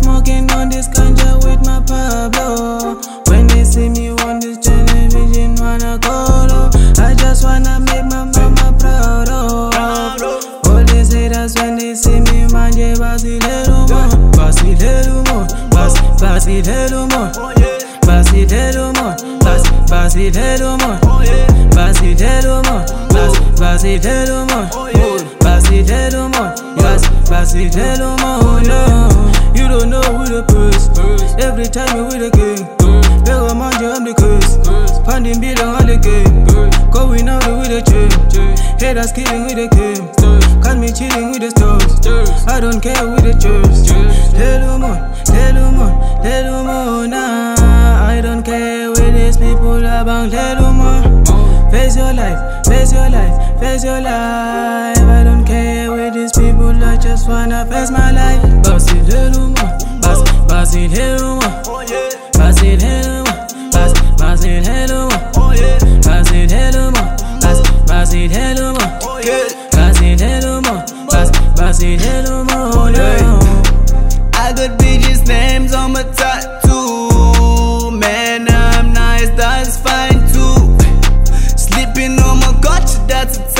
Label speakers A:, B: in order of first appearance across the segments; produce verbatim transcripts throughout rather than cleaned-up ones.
A: smoking on this ganja with my Pablo. When they see me on this television, wanna call, oh. I just wanna make my mama proud, oh. All these haters when they see me, manje vacilero mo, vacilero mo, vacilero mo, vacilero mo, vacilero mo, vacilero mo, vacilero mo, vacilero mo, yes, vacilero mo, no. You don't know who the curse. Every time you with a king, Bego manje I'm the curse. Panding bilang on the game, going out with a chain. Haters killing with a game, call me cheating with the stars. I don't care with the church. Hello mo, hello mo, hello mo, nah. I don't care with these people about hello mo. Face your life, face your life, face your life. I don't care with these people, I just wanna face my life. Pass it hello mo, pass, pass it hello mo, pass it hello mo, pass, pass it hello mo, pass it hello mo, pass, pass it hello mo, pass it hello mo, pass, pass it hello mo, no.
B: I got bitches' names on my tattoo. Man, I'm nice, that's fine too. Sleeping on my couch, that's a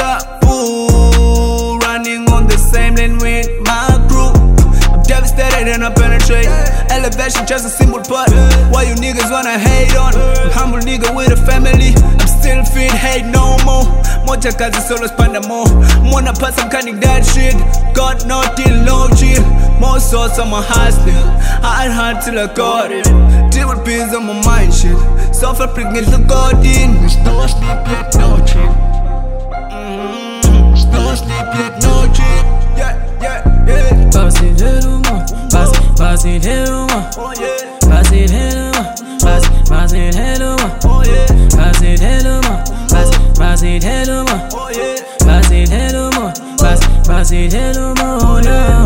B: taboo. Running on the same lane with my crew. I'm devastated and I penetrate. Elevation, just a simple part. Why you niggas wanna hate on? I'm humble nigga with a family. I'm still fit, hate no more. Moja kazi solo spanda more. Mwana pass, I'm cutting that shit. Got no deal, no chill. More sauce on my hustling. Hard hard till I got it. Deal with pills on my mind shit. Suffer pregnant to God in. No sleep yet, no chill. Mm-hmm. No sleep yet, no chill. Yeah, yeah, yeah.
A: Pass it hello mo, pass, pass it hello mo, pass it hello mo, pass, pass it hello mo, pass it hello mo, pass, pass it hello mo, pass it hello mo, pass, pass it hello mo, no.